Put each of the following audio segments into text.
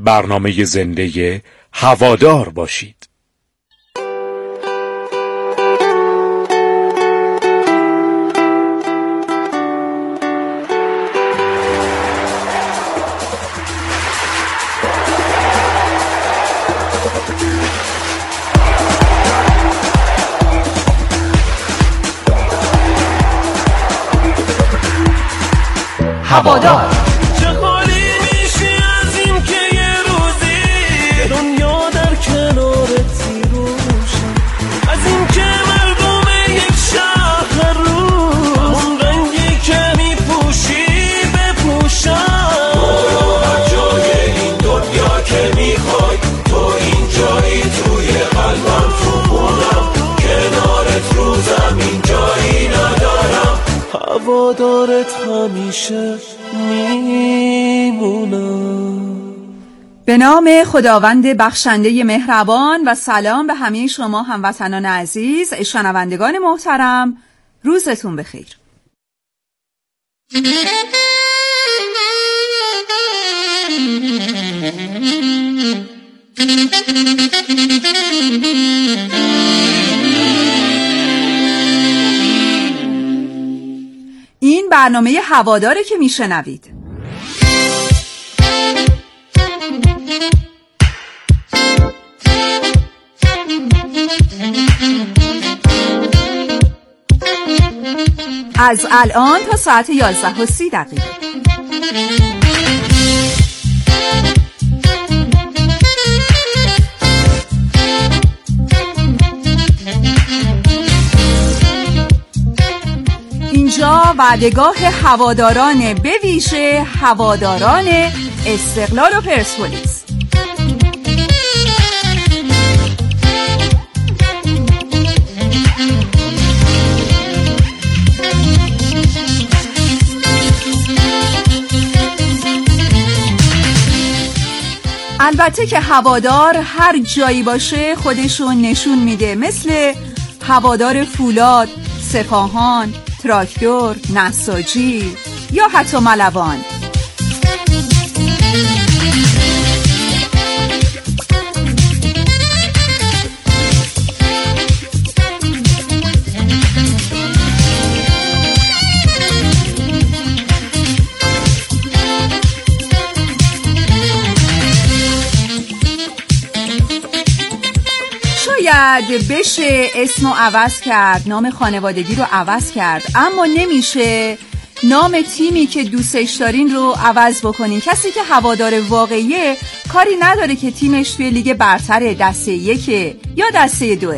برنامه زنده هوادار باشید. هوادار. چه حالی میشه از این که یه روزی دنیا در کنارت روشن، از این که مردم یک شهر رو همون رنگی که میپوشی بپوشن. برو هر جای این دنیا که میخوای، تو این جایی توی قلبم، تو خونم کنارت رو زمین جایی ندارم. هوادارت همیشه میمونم. به نام خداوند بخشنده مهربان و سلام به همه شما هموطنان عزیز، شنوندگان محترم، روزتون بخیر. این برنامه هواداره که میشنوید. از الان تا ساعت 11:30. اینجا وعدهگاه هواداران، به ویژه هواداران استقلال و پرسپولیس. البته که هوادار هر جایی باشه خودشون نشون میده، مثل هوادار فولاد، سپاهان، تراکتور، نساجی یا حتی ملوان. شاید بشه اسمو عوض کرد، نام خانوادگی رو عوض کرد، اما نمیشه نام تیمی که دوستش دارین رو عوض بکنین. کسی که هوادار واقعیه کاری نداره که تیمش توی لیگ برتر، دسته 1 یا دسته 2.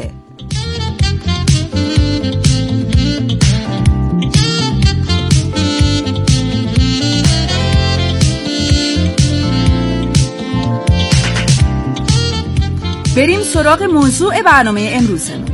بریم سراغ موضوع برنامه امروزمون.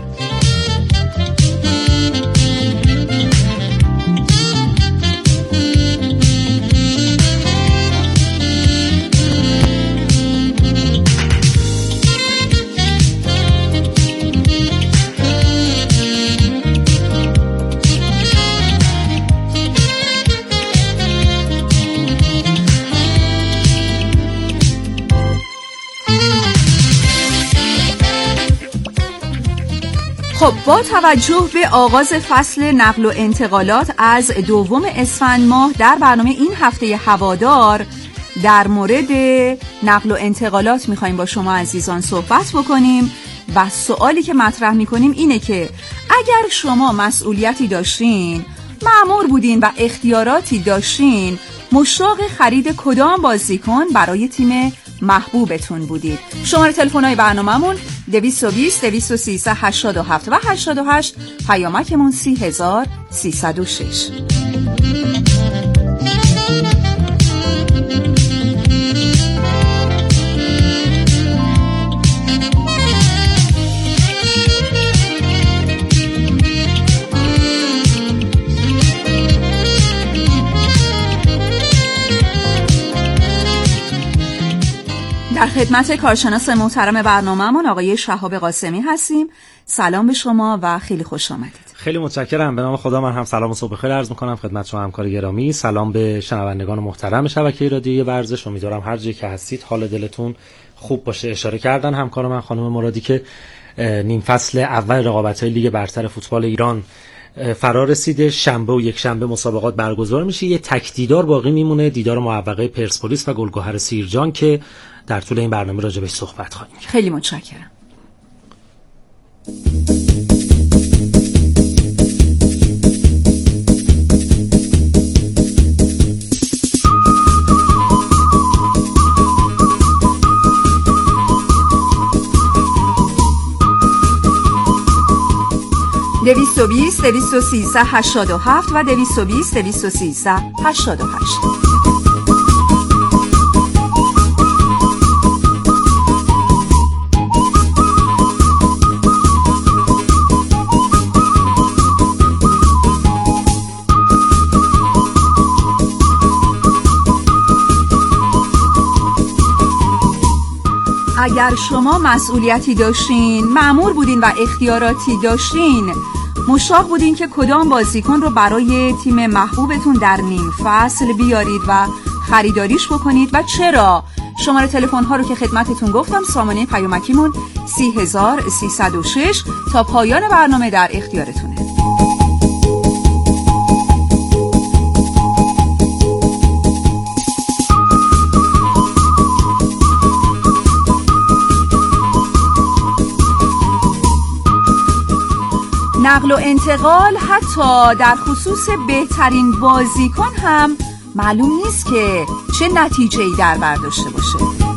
خب، با توجه به آغاز فصل نقل و انتقالات از 2 اسفند ماه، در برنامه این هفته هوادار در مورد نقل و انتقالات میخوایم با شما عزیزان صحبت بکنیم و سوالی که مطرح میکنیم اینه که اگر شما مسئولیتی داشتین، مأمور بودین و اختیاراتی داشتین، مشتاق خرید کدام بازیکن برای تیم محبوبتون بودید؟ شماره تلفن‌های برنامه‌مون 220 213 87 و 88، پیامکمون 30306. در خدمت کارشناس محترم برنامه‌مون آقای شهاب قاسمی هستیم. سلام به شما و خیلی خوش آمدید. خیلی متشکرم. به نام خدا من هم سلام و صبح بخیر عرض می‌کنم خدمت شما همکار گرامی. سلام به شنوندگان محترم شبکه رادیویی ورزش. امیدوارم هر جایی که هستید حال دلتون خوب باشه. اشاره کردن همکار من خانم مرادی که نیم فصل اول رقابت‌های لیگ برتر فوتبال ایران فرا رسیده. شنبه و یک شنبه مسابقات برگزار میشه. یه تک دیدار باقی میمونه، دیدار معوقه پرسپولیس و گلگهر سیرجان که در طول این برنامه راجع بهش صحبت خواهیم کرد. خیلی متشکرم. دویست و 213 87 و 220 213 88. اگر شما مسئولیتی داشتین، مأمور بودین و اختیاراتی داشتین، مشتاق بودین که کدام بازیکن رو برای تیم محبوبتون در نیم فصل بیارید و خریداریش بکنید و چرا؟ شماره تلفن ها رو که خدمتتون گفتم، سامانه پیامکیمون 30306 تا پایان برنامه در اختیارتونه. نقل و انتقال حتی در خصوص بهترین بازیکن هم معلوم نیست که چه نتیجه‌ای در بر داشته باشه.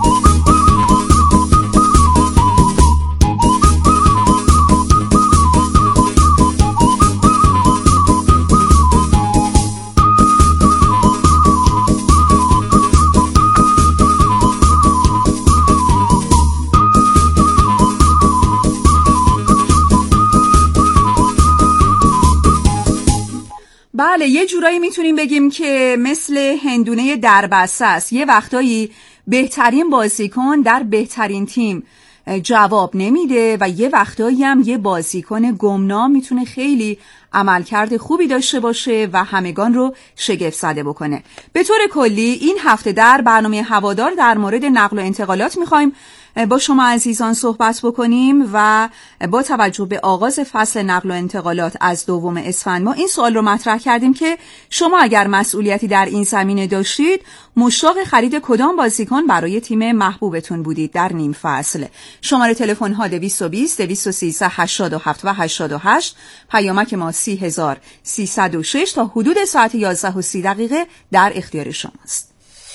بله، یه جورایی میتونیم بگیم که مثل هندونه دربسته است. یه وقتایی بهترین بازیکن در بهترین تیم جواب نمیده و یه وقتایی هم یه بازیکن گمنام میتونه خیلی عملکرد خوبی داشته باشه و همگان رو شگفت زده بکنه. به طور کلی این هفته در برنامه هوادار در مورد نقل و انتقالات میخوایم با شما عزیزان صحبت بکنیم و با توجه به آغاز فصل نقل و انتقالات از 2 اسفند ما این سوال رو مطرح کردیم که شما اگر مسئولیتی در این زمینه داشتید، مشتاق خرید کدام بازیکن برای تیم محبوبتون بودید در نیم فصل؟ شماره تلفن ها 220 213 87 و 88، پیامک ما 30306 تا حدود ساعت 11:30 در اختیار شماست.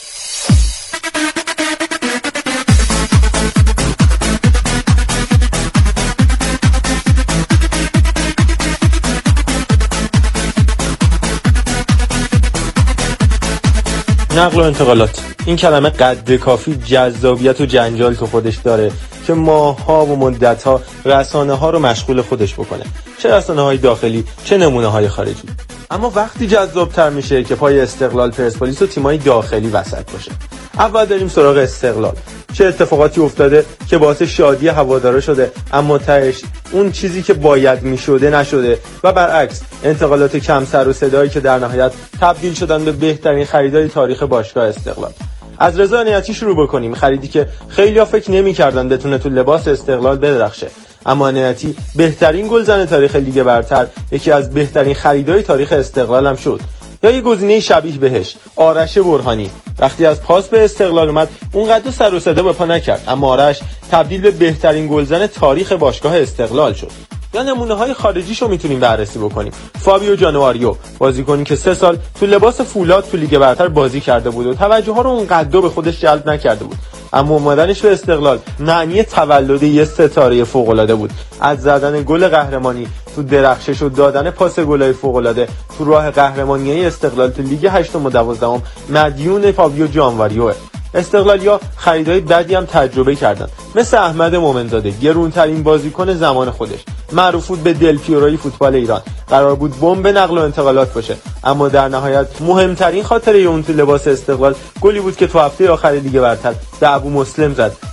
نقل و انتقالات، این کلمه قد کافی جذابیت و جنجال تو خودش داره که ماها و مدت‌ها رسانه‌ها رو مشغول خودش بکنه، چه رسانه‌های داخلی چه نمونه‌های خارجی. اما وقتی جذاب‌تر میشه که پای استقلال، پرسپولیس و تیم‌های داخلی وسط باشه. اول داریم سراغ استقلال. چه اتفاقاتی افتاده که باعث شادی هوادارا شده اما تهش اون چیزی که باید میشده نشده و برعکس انتقالات کم سر و صدایی که در نهایت تبدیل شدن به بهترین خریدای تاریخ باشگاه استقلال. از رضا عنایتی شروع بکنیم، خریدی که خیلی‌ها فکر نمی‌کردن بتونه تو لباس استقلال بدرخشه، اما عنایتی بهترین گلزن تاریخ لیگ برتر، یکی از بهترین خریدای تاریخ استقلال هم شد. یا یه گزینه شبیه بهش، آرش برهانی، وقتی از پاس به استقلال اومد اونقدر سر و صدا به پا نکرد، اما آرش تبدیل به بهترین گلزن تاریخ باشگاه استقلال شد. یا نمونه‌های خارجیشو میتونیم بررسی بکنیم. فابیو جانواریو، بازیکنی که 3 سال تو لباس فولاد تو لیگ برتر بازی کرده بود و توجه ها رو اونقدر به خودش جلب نکرده بود، اما اومدنش به استقلال معنی تولد یه ستاره فوق‌العاده بود. از زدن گل قهرمانی تو درخشش و دادن پاس گلای فوق‌العاده تو راه قهرمانی استقلال تو لیگ 8 و 12 مدیون فابیو جانواریو. استقلالیا خریدای بدی هم تجربه کردن، مثل احمد مومنزاده، گرونترین بازیکن زمان خودش، معروف بود به دل پیروی فوتبال ایران، قرار بود بمب نقل و انتقالات باشه، اما در نهایت مهمترین خاطره اون تو لباس استقلال گلی بود که تو هفته آخر لیگ برتر به ابو مسلم زد.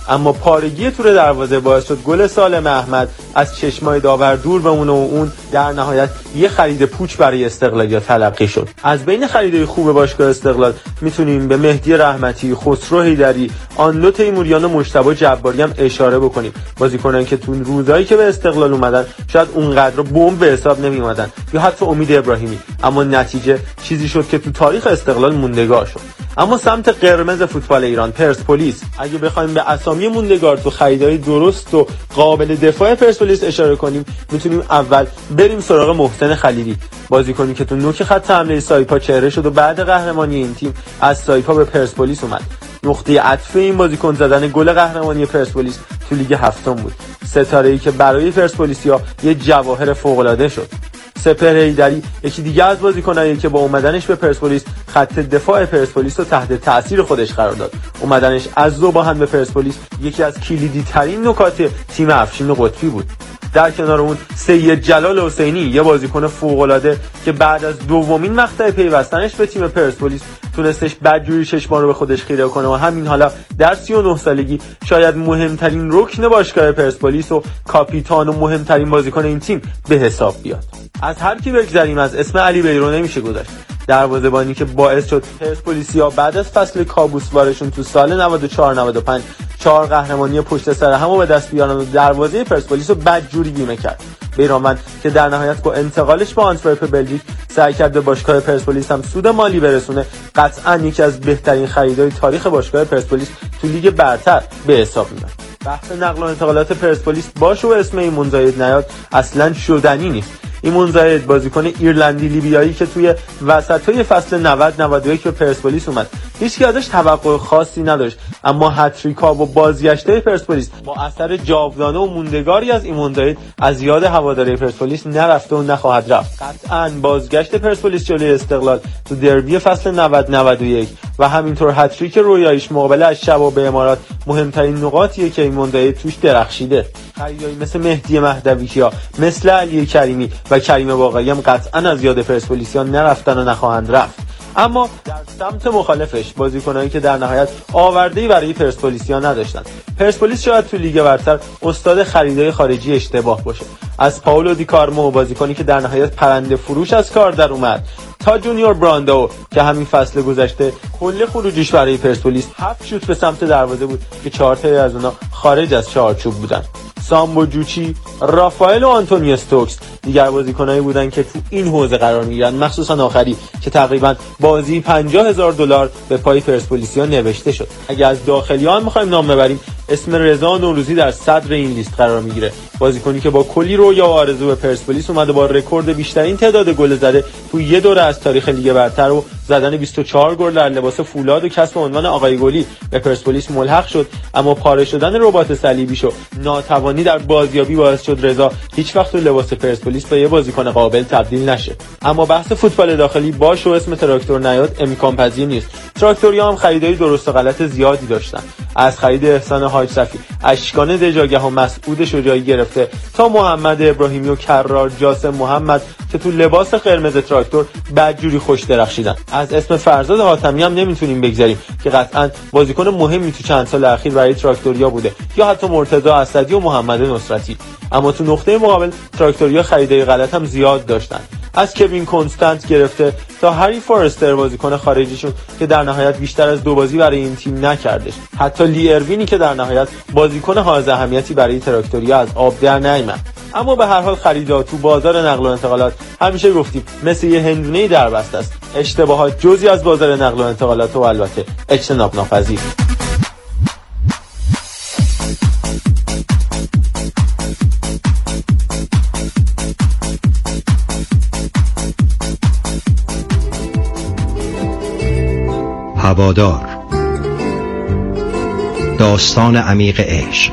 اما پارگی تور دروازه باعث شد گل سالم احمد از چشمای داور دور بمونه و اون در نهایت یه خرید پوچ برای استقلالیا تلقی شد. از بین خریدهای خوب باشگاه استقلال میتونیم به مهدی رحمتی، خسرو حیدری، آنلو تیموریان و مجتبی جباری هم اشاره بکنیم. بازیکنان که تو روزایی که به استقلال اومدن شاید اونقدر بمب به حساب نمیومدن یا حتی امید ابراهیمی، اما نتیجه چیزی شد که تو تاریخ استقلال موندگار شد. اما سمت قرمز فوتبال ایران، پرسپولیس، اگه بخوایم به اسامی موندگار تو خریدای درست و قابل دفاع پرسپولیس اشاره کنیم، میتونیم اول بریم سراغ محسن خلیلی، بازیکنی که تو نوک خط حمله سایپا چهره شد و بعد قهرمانی این تیم از سایپا به پرسپولیس اومد. نقطه عطف این بازیکن زدن گل قهرمانی پرسپولیس تو لیگ هفتم بود، ستاره‌ای که برای پرسپولیسیا یه جواهر فوق‌العاده شد. سپهر حیدری یکی دیگه از بازیکنایی که با اومدنش به پرسپولیس خط دفاع پرسپولیس رو تحت تاثیر خودش قرار داد. اومدنش از ذوباهن به پرسپولیس یکی از کلیدی ترین نکات تیم افشین قطبی بود. در کنار اون سید جلال حسینی، یه بازیکن فوق‌العاده که بعد از دومین مقطع پیوستنش به تیم پرسپولیس تونستش بدجوری چشمان رو به خودش خیره کنه و همین حالا در 39 سالگی شاید مهمترین رکن باشگاه پرسپولیس و کاپیتان و مهمترین بازیکن این تیم به حساب بیاد. از هر کی بگذریم از اسم علی بیرو نمیشه گذشت، دروازه‌بانی که باعث شد پرسپولیسیا بعد از فصل کابوسوارشون تو سال 94-95 4 قهرمانی پشت سر هم رو به دست بیارن و دروازه پرسپولیس رو بدجوری بیمه کرد. بیرانوند که در نهایت با انتقالش به آنتورپ بلژیک سعی کرد به باشگاه پرسپولیس هم سود مالی برسونه، قطعاً یکی از بهترین خریدهای تاریخ باشگاه پرسپولیس تو لیگ برتر به حساب میاد. بحث نقل و انتقالات پرسپولیس باشه و اسم ایمون زاید نیاد اصلاً شدنی نیست. ایمون زاید بازیکن ایرلندی لیبیایی که توی وسطای فصل 90-91 به پرسپولیس اومد، هیچ کی ازش توقع خاصی نداشت، اما هتریکا و بازگشته پرسپولیس با اثر جاودانه و موندگاری از ایمون زاید از یاد هواداری پرسپولیس نرفته و نخواهد رفت. قطعاً بازگشت پرسپولیس جلوی استقلال تو دربی فصل 90-91 و همینطور هتریک رویاییش مقابل از شباب امارات مهمترین نقاطیه که ایمون زاید توش درخشیده. خریدایی مثل مهدی مهدوی‌کیا، مثل علی کریمی و کریم باقری هم قطعاً از یاد پرسپولیسیان نرفتن و نخواهند رفت. اما در سمت مخالفش بازیکنایی که در نهایت آورده‌ای برای پرسپولیسیان نداشتن. پرسپولیس شاید تو لیگ برتر استاد خریدای خارجی اشتباه باشه، از پائولو دی کارمو، بازیکنی که در نهایت پرنده فروش از کار در اومد، تا جونیور براندو که همین فصل گذشته کل خروجیش برای پرسپولیس 7 شوت به سمت دروازه بود که 4 تا از اونها خارج از چارچوب بودن. سامبو جوچی، رافائل و آنتونی استوکس دیگر بازیکنایی بودن که تو این حوزه قرار میگیرن، مخصوصا آخری که تقریبا بازی $50,000 به پای پرسپولیسیا نوشته شد. اگه از داخلیان می‌خوایم نام ببریم، اسم رضا نوروزی در صدر این لیست قرار میگیره، بازیکنی که با کلی رویا و آرزو به پرسپولیس اومده، با رکورد بیشترین تعداد گل زده تو یه دوره از تاریخ لیگ برتر و زدن 24 گل در لباس فولاد و کسب عنوان آقای گلی به پرسپولیس ملحق شد، اما پاره شدن رباط صلیبیش و ناتوانی در بازیابی باعث شد رضا هیچ وقت تو لباس پرسپولیس به یه بازیکن قابل تبدیل نشه. اما بحث فوتبال داخلی باش و اسم تراکتور نیاد امکان پذیر نیست. تراکتوریا هم خریدای درست و غلط زیادی داشتن، از خرید احسان حاج صفی، اشکان دژاگه و مسعود شجاعی گرفته تا محمد ابراهیمی و کرار جاسم محمد که تو لباس قرمز تراکتور بدجوری خوش درخشیدن. از اسم فرزاد حاتمی هم نمیتونیم بگذریم که قطعاً بازیکن مهمی تو چند سال اخیر برای تراکتوریا بوده، یا حتی مرتضی اسدی و محمد نصرتی. اما تو نقطه مقابل تراکتوریا خریدای غلط هم زیاد داشتن، از کوین کنستانت گرفته تا هری فورستر بازیکن خارجیشون که در نهایت بیشتر از 2 بازی برای این تیم نکردش، حتی لی اروینی که در نهایت بازیکن حائز اهمیتی برای تراکتوریا از آب در نیامد. اما به هر حال خریدها تو بازار نقل و انتقالات همیشه گفتیم مثل یه هندونه‌ای در بست است. اشتباهات جزئی از بازار نقل و انتقالات و البته اجتناب ناپذیر. هوادار، داستان عمیق عشق،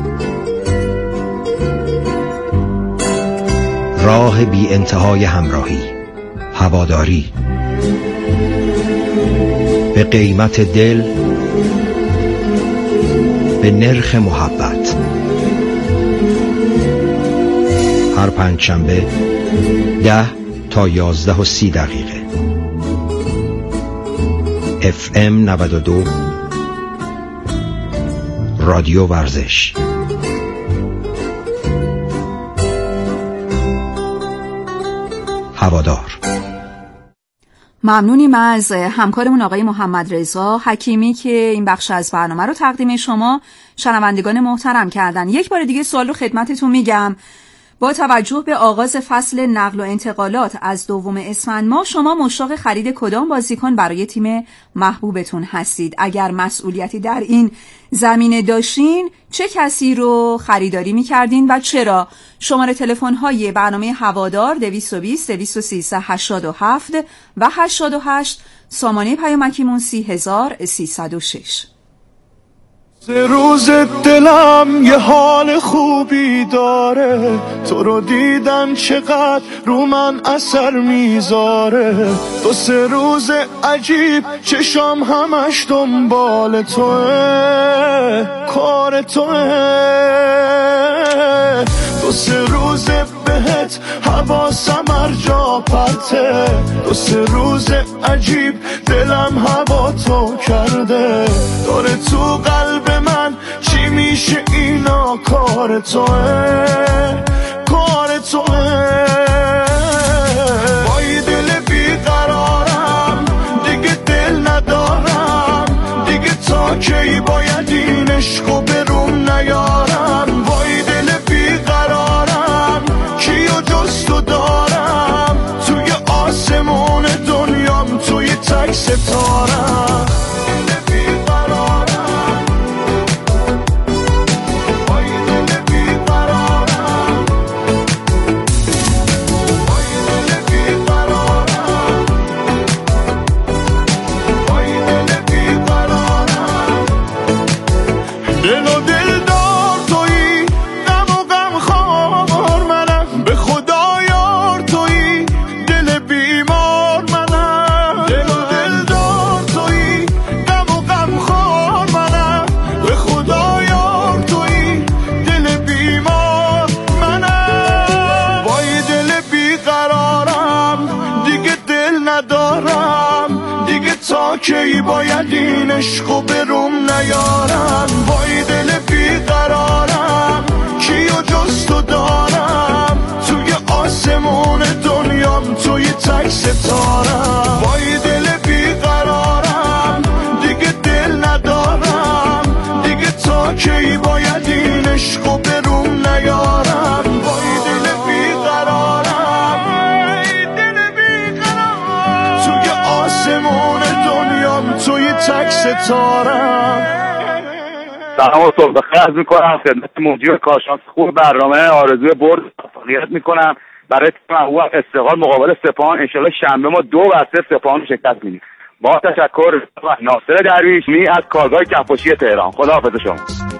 راه بی انتهای همراهی، هواداری به قیمت دل، به نرخ محبت. هر پنجشنبه 10 تا 11:30 FM 92 رادیو ورزش. هوادار. ممنونیم از همکارمون آقای محمد رضا حکیمی که این بخش از برنامه رو تقدیم شما شنوندگان محترم کردن. یک بار دیگه سوال رو خدمتتون میگم. با توجه به آغاز فصل نقل و انتقالات از 2 اسفند ماه، شما مشتاق خرید کدام بازیکن برای تیم محبوبتون هستید؟ اگر مسئولیتی در این زمینه داشتین، چه کسی رو خریداری می‌کردین و چرا؟ شماره تلفن‌های برنامه هوادار 220 213 87 و 88، سامانه پیامکیمون 30306. سه روز دلم یه حال خوبی داره، تو رو دیدن چقدر رو من اثر میذاره. 2-3 روز عجیب چشام همش دنبال توه، کار توه. 2-3 روز بهت حواسم هر جا پرته، 2-3 روز عجیب دلم هوا تو کرده. داره تو قلب من چی میشه اینا، کار توه، کار توه. با یه دل بیقرارم دیگه دل ندارم، دیگه تا کی باید این عشقو بروم نیارم. با یه دل بیقرارم کیو جز تو دارم، توی آسمون دنیام توی تک ستارم. کی باید این عشقو بروم نیارم. وای دل بیقرارم کیو جز تو دارم، توی آسمون دنیام توی تک ستارم. وای دل بیقرارم دیگه دل ندارم، دیگه تا کی باید این عشقو بروم نیارم. وای دل بیقرارم، دل بیقرارم، توی آسمون توی تک ستارم. سلام و صبح بخیر عرض میکنم خدمت مدیر کارشناس خوب برنامه. آرزوی برد موفقیت میکنم برای تیم محبوب استقلال مقابل سپاهان. انشالله شنبه ما 2-0 سپاهان رو شکست میدیم. با تشکر ناصر درویش می از کارگاه کفاشی تهران. خداحافظ شما.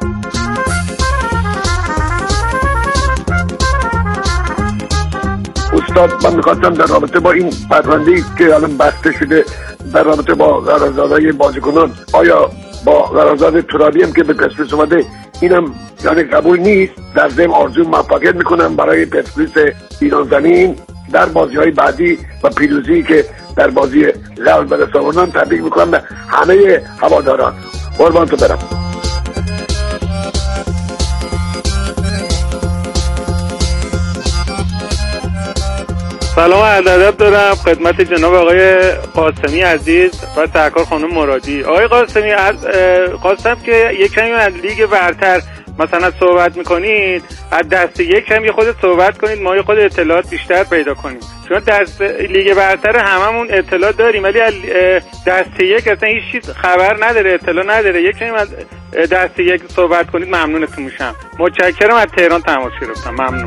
استاد من میخواستم در رابطه با این پرونده‌ای که الان بسته شده در رابطه با قراردادهای بازیکنان، آیا با قرارداد ترابی هم که به پرسپولیس اومده اینم یعنی قبول نیست؟ در ضمن آرزوی موفقیت میکنم برای پرسپولیس ایران زمین در بازی‌های بعدی و پیروزی که در بازی قبل به دست آوردن. تبریک میکنم به همه هواداران. قربان تو برم. سلام و ادب دارم خدمت جناب آقای قاسمی عزیز و سرکار خانم مرادی. آقای قاسمی خواستم که یک کمی از لیگ برتر مثلا صحبت میکنید، از دست یک کمی خودت صحبت کنید، ما خود اطلاعات بیشتر پیدا کنیم، چون دست لیگ برتر هممون اطلاع داریم ولی دست یک اصلا هیچ چیز خبر نداره، اطلاع نداره. یک کمی از دست یک صحبت کنید ممنونتون میشم. متشکرم. از تهران تماس گرفتم. ممنون.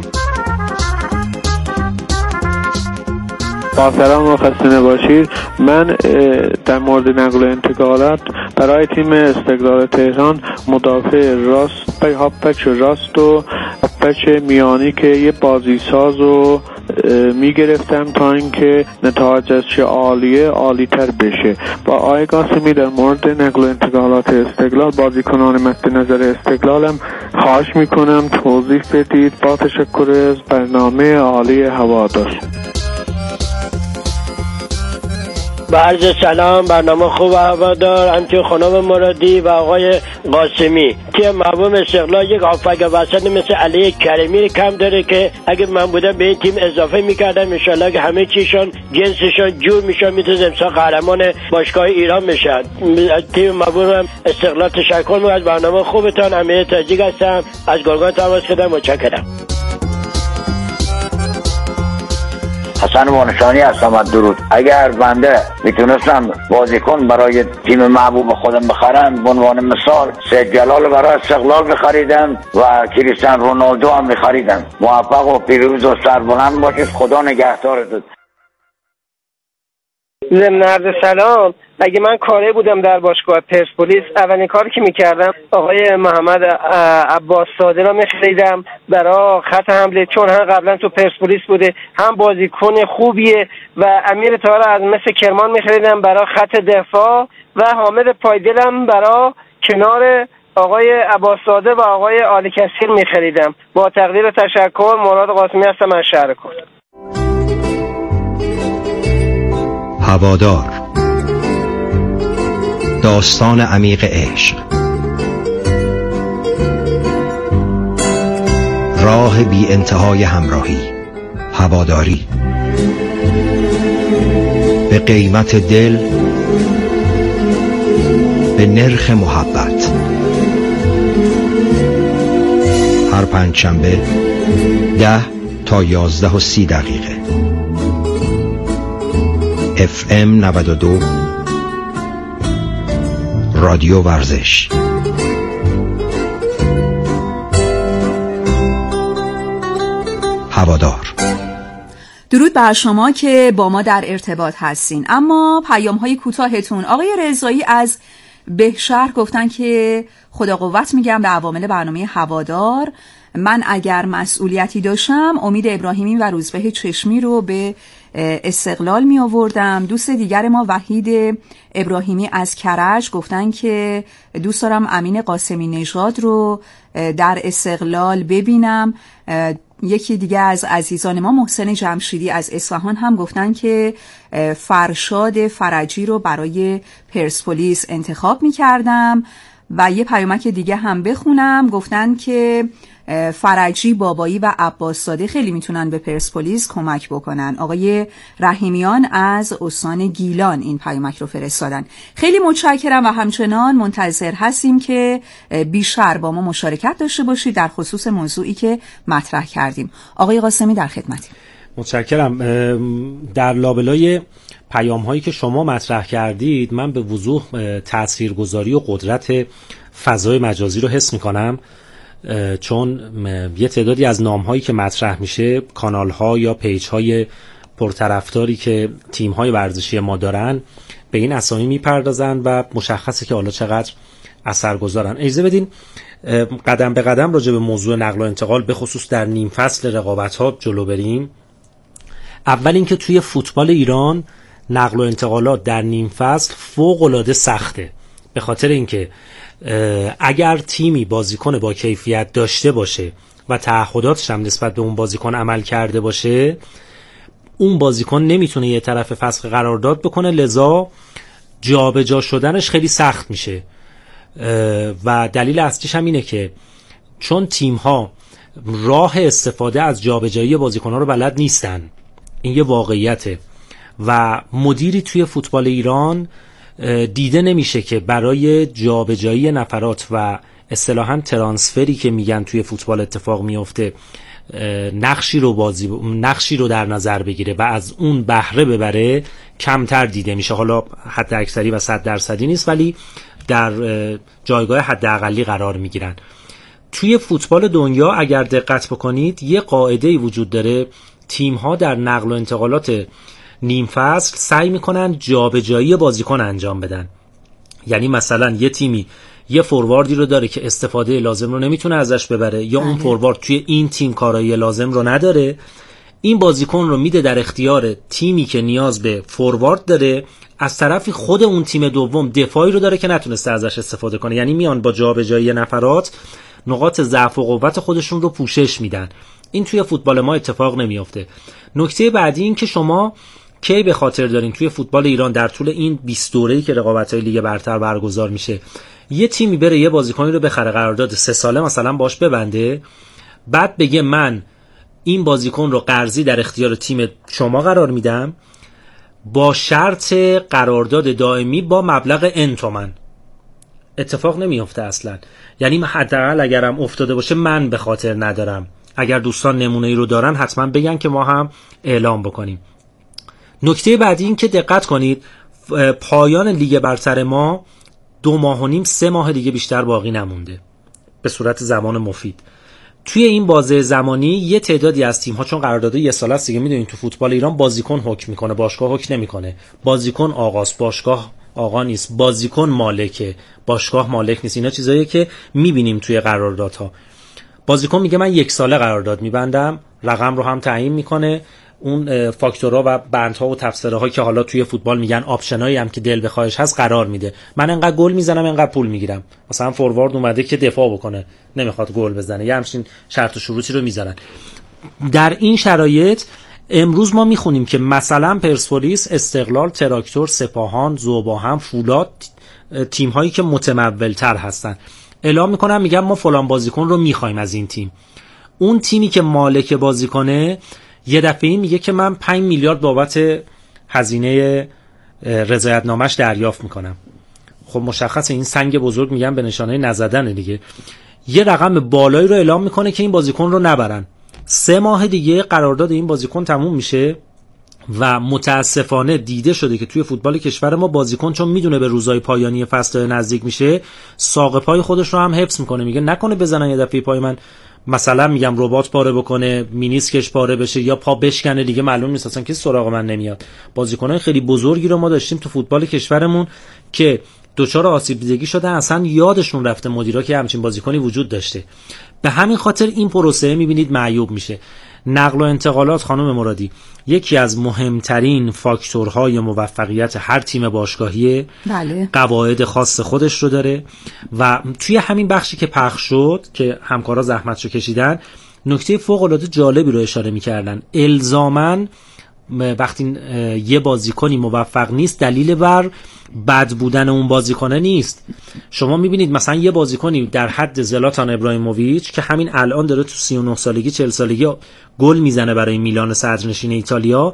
با سلام و خسته نباشید. من در مورد نقل و انتقالات برای تیم استقلال تهران مدافع راست، هافبک راست و هافبک میانی که یه بازیساز رو میگرفتم تا اینکه نتایجش عالی تر بشه. با آقای قاسمی در مورد نقل و انتقالات استقلال، بازیکنان مد نظر استقلالم خواهش میکنم توضیح بدید. با تشکر از برنامه عالی هوادار. با عرض سلام. برنامه خوب و هوادار همچون خانم مرادی و آقای قاسمی. تیم محبوب استقلال یک هافبک وسط مثل علی کریمی کم داره که اگه من بودم به این تیم اضافه میکردم، انشالله که همه چیشون جنسشون جور میشن، میتونن امسال قهرمان باشگاه ایران بشن. تیم محبوب استقلال تشکر میکنم از برنامه خوبتان. امیر تاجیک هستم از گرگان تماس کردم. متشکرم. حسن وانشانی هستم. درود. اگر بنده میتونستم بازیکن برای تیم محبوب خودم بخرم، به عنوان مثال سید جلال برای استقلال بخریدم و کریستیانو رونالدو هم بخریدم. موفق و پیروز و سربلند باشید. خدا نگهدارتون. ضمن سلام. اگه من کاری بودم در باشگاه پرسپولیس، اولین کاری که میکردم آقای محمد عباس ساده را میخریدم برای خط حمله، چون هم قبلا تو پرسپولیس بوده، هم بازیکن خوبیه، و امیر طاهر از مثل کرمان میخریدم برای خط دفاع، و حامد پایدلم برای کنار آقای عباس ساده و آقای آلی کثیر میخریدم. با تقدیر و تشکر. مراد قاسمی هستم از شهر کرد. هوادار، داستان عمیق عشق، راه بی انتهای همراهی، هواداری، به قیمت دل، به نرخ محبت. هر پنجشنبه 10 تا 11:30 FM 92 رادیو ورزش. هوادار. درود بر شما که با ما در ارتباط هستین. اما پیام‌های کوتاهتون. آقای رضایی از بهشهر گفتن که خدا قوت میگم به عوامل برنامه هوادار. من اگر مسئولیتی داشتم امید ابراهیمی و روزبه چشمی رو به استقلال می آوردم. دوست دیگر ما وحید ابراهیمی از کرج گفتن که دوست دارم امین قاسمی نژاد رو در استقلال ببینم. یکی دیگه از عزیزان ما محسن جمشیدی از اصفهان هم گفتن که فرشاد فرجی رو برای پرسپولیس انتخاب می کردم. و یه پیامک دیگه هم بخونم. گفتن که فرجی، بابایی و عباس زاده خیلی میتونن به پرسپولیس کمک بکنن. آقای رحیمیان از استان گیلان این پیامک رو فرستادن. خیلی متشکرم و همچنان منتظر هستیم که بیشتر با ما مشارکت داشته باشید در خصوص موضوعی که مطرح کردیم. آقای قاسمی در خدمتیم. متشکرم. در لابلای پیام هایی که شما مطرح کردید من به وضوح تاثیرگذاری و قدرت فضای مجازی رو حس میکنم، چون یه تعدادی از نام هایی که مطرح میشه، کانال ها یا پیج های پرطرفداری که تیم های ورزشی ما دارن به این اسامی میپردازن و مشخصه که حالا چقدر اثرگذارن. اجازه بدین قدم به قدم راجع به موضوع نقل و انتقال به خصوص در نیم فصل رقابت ها جلو بریم. اول اینکه توی فوتبال ایران نقل و انتقالات در نیم فصل فوق العاده سخته، به خاطر اینکه اگر تیمی بازیکن با کیفیت داشته باشه و تعهداتش هم نسبت به اون بازیکن عمل کرده باشه، اون بازیکن نمیتونه یه طرف فسخ قرارداد بکنه، لذا جابجا شدنش خیلی سخت میشه. و دلیل اصلیش هم اینه که چون تیم‌ها راه استفاده از جابجایی بازیکن‌ها رو بلد نیستن، این یه واقعیته و مدیری توی فوتبال ایران دیده نمیشه که برای جابجایی نفرات و اصطلاحاً ترانسفری که میگن توی فوتبال اتفاق میفته نقشی رو در نظر بگیره و از اون بهره ببره، کمتر دیده میشه. حالا حد اکثری و 100% نیست، ولی در جایگاه حداقلی قرار میگیرن. توی فوتبال دنیا اگر دقت بکنید یه قاعده‌ای وجود داره، تیم‌ها در نقل و انتقالات نیم فصل سعی میکنن جابجایی بازیکن انجام بدن. یعنی مثلا یه تیمی یه فورواردی رو داره که استفاده لازم رو نمیتونه ازش ببره، یا اون فوروارد توی این تیم کارایی لازم رو نداره، این بازیکن رو میده در اختیار تیمی که نیاز به فوروارد داره، از طرفی خود اون تیم دوم دفاعی رو داره که نتونسته ازش استفاده کنه. یعنی میان با جابجایی نفرات نقاط ضعف و قوت خودشون رو پوشش میدن. این توی فوتبال ما اتفاق نمیافته. نکته بعدی این که شما کی به خاطر دارین توی فوتبال ایران در طول این 20 دوره‌ای که رقابت‌های لیگ برتر برگزار میشه یه تیمی بره یه بازیکنی رو بخره قرارداد 3 ساله مثلا باش ببنده، بعد بگه من این بازیکن رو قرضی در اختیار تیم شما قرار میدم با شرط قرارداد دائمی با مبلغ N تومن. اتفاق نمیفته اصلا. یعنی حداقل اگرم افتاده باشه من به خاطر ندارم. اگر دوستان نمونه ای رو دارن حتما بگن که ما هم اعلام بکنیم. نکته بعدی این که دقت کنید پایان لیگ برتر ما 2 ماه و نیم 3 ماه دیگه بیشتر باقی نمونده به صورت زمان مفید. توی این بازه زمانی یه تعدادی از تیم‌ها چون قرارداد 1 ساله است دیگه میدونید تو فوتبال ایران بازیکن حکم میکنه، باشگاه حکم نمیکنه. بازیکن آقاست، باشگاه آقا نیست. بازیکن مالکه، باشگاه مالک نیست. اینا چیزاییه که میبینیم توی قراردادها. بازیکن میگه من 1 ساله قرارداد میبندم، رقم رو هم تعیین میکنه، اون فاکتورها و بندها و تفسیرها که حالا توی فوتبال میگن آپشنایی هم که دل بخواهش هست قرار میده. من انقدر گل میزنم انقدر پول میگیرم. مثلا فوروارد اومده که دفاع بکنه نمیخواد گل بزنه، یه همچین شرط و شروطی رو میذارن. در این شرایط امروز ما میخونیم که مثلا پرسپولیس، استقلال، تراکتور، سپاهان، ذوباهم، فولاد تیم هایی که متمول تر هستن اعلام میکنن میگن ما فلان بازیکن رو میخوایم از این تیم. اون تیمی که مالک بازیکنه یه دفعه میگه که من 5 میلیارد بابت هزینه رضایتنامه‌اش دریافت میکنم. خب مشخصه این سنگ بزرگ میگن به نشانه نزدن دیگه. یه رقم بالایی رو اعلام میکنه که این بازیکن رو نبرن. 3 ماه دیگه قرارداد این بازیکن تموم میشه و متاسفانه دیده شده که توی فوتبال کشور ما بازیکن چون میدونه به روزهای پایانی فصل نزدیک میشه ساق پای خودش رو هم حفظ میکنه، میگه نکنه بزنن یه دفعه پای من مثلا میگم رباط پاره بکنه، مینیسکش پاره بشه یا پا بشکنه، دیگه معلوم نیست اصلا کسی سراغ من نمیاد. بازیکنای خیلی بزرگی رو ما داشتیم تو فوتبال کشورمون که دچار آسیب دیدگی شدن، اصلا یادشون رفته مدیرا که همچین بازیکنی وجود داشته. به همین خاطر این پروسه میبینید معیوب میشه. نقل و انتقالات خانم مرادی یکی از مهمترین فاکتورهای موفقیت هر تیم باشگاهیه. بله. قواعد خاص خودش رو داره و توی همین بخشی که پخش شد که همکارا زحمتشو کشیدن نکته فوق العاده جالبی رو اشاره میکردن. الزاماً وقتی یه بازیکنی موفق نیست دلیل بر بد بودن اون بازیکنه نیست. شما میبینید مثلا یه بازیکنی در حد زلاتان ابراهیموویچ که همین الان داره تو 39 سالگی 40 سالگی گل میزنه برای میلان صدرنشین ایتالیا،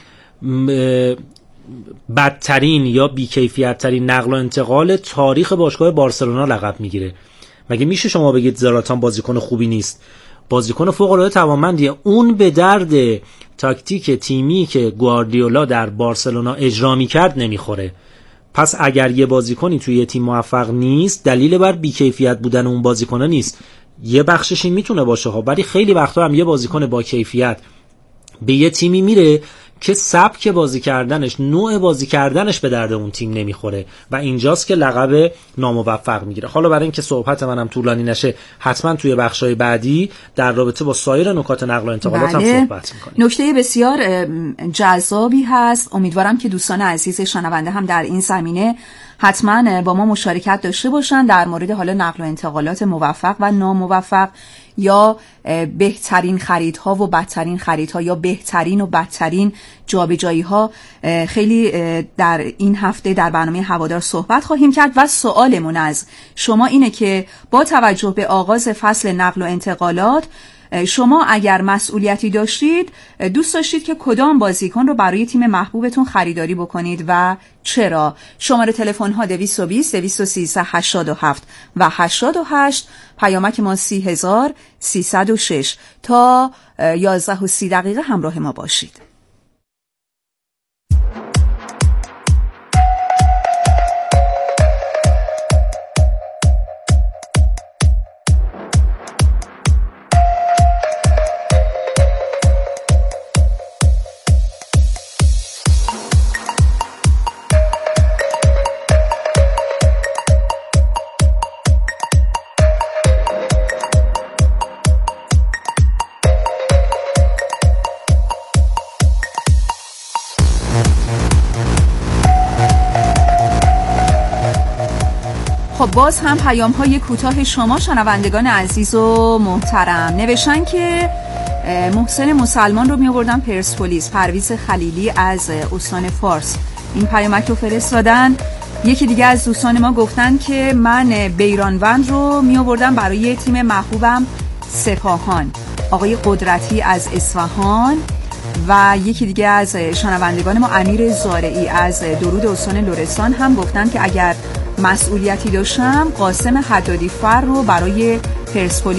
بدترین یا بیکیفیت ترین نقل و انتقال تاریخ باشگاه بارسلونا لقب میگیره. مگه میشه شما بگید زلاتان بازیکن خوبی نیست؟ بازیکن فوق العاده توانمندیه. اون به درد تاکتیک تیمی که گواردیولا در بارسلونا اجرا میکرد نمیخوره. پس اگر یه بازیکنی توی یه تیم موفق نیست دلیل بر بیکیفیت بودن اون بازیکنه نیست. یه بخشش این میتونه باشه ها، ولی خیلی وقتا هم یه بازیکن با کیفیت به یه تیمی میره که سبک بازی کردنش، نوع بازی کردنش به درد اون تیم نمیخوره و اینجاست که لقب ناموفق میگیره. حالا برای اینکه صحبت منم طولانی نشه حتما توی بخشای بعدی در رابطه با سایر نکات نقل و انتقالات هم صحبت میکنیم. نکته بسیار جذابی هست. امیدوارم که دوستان عزیز شنونده هم در این زمینه حتما با ما مشارکت داشته باشن در مورد حالا نقل و انتقالات موفق و ناموفق یا بهترین خریدها و بدترین خریدها یا بهترین و بدترین جابجایی‌ها. خیلی در این هفته در برنامه هوادار صحبت خواهیم کرد و سوالمون از شما اینه که با توجه به آغاز فصل نقل و انتقالات شما اگر مسئولیتی داشتید دوست داشتید که کدام بازیکن رو برای تیم محبوبتون خریداری بکنید و چرا؟ شماره تلفن ها 220 213 87 و 88، پیامک ما 30306. تا 11:30 همراه ما باشید. باز هم پیام های کوتاه شما شنوندگان عزیز و محترم نوشتن که محسن مسلمان رو می آوردن پرسپولیس، پرویز خلیلی از استان فارس این پیامک رو فرستادن. یکی دیگه از دوستان ما گفتن که من بیرانوند رو می آوردم برای تیم محبوبم سپاهان، آقای قدرتی از اصفهان. و یکی دیگه از شنوندگان ما امیر زارعی از درود استان لرستان هم گفتن که اگر مسئولیتی داشتم قاسم حدادی فر رو برای پرسپولیس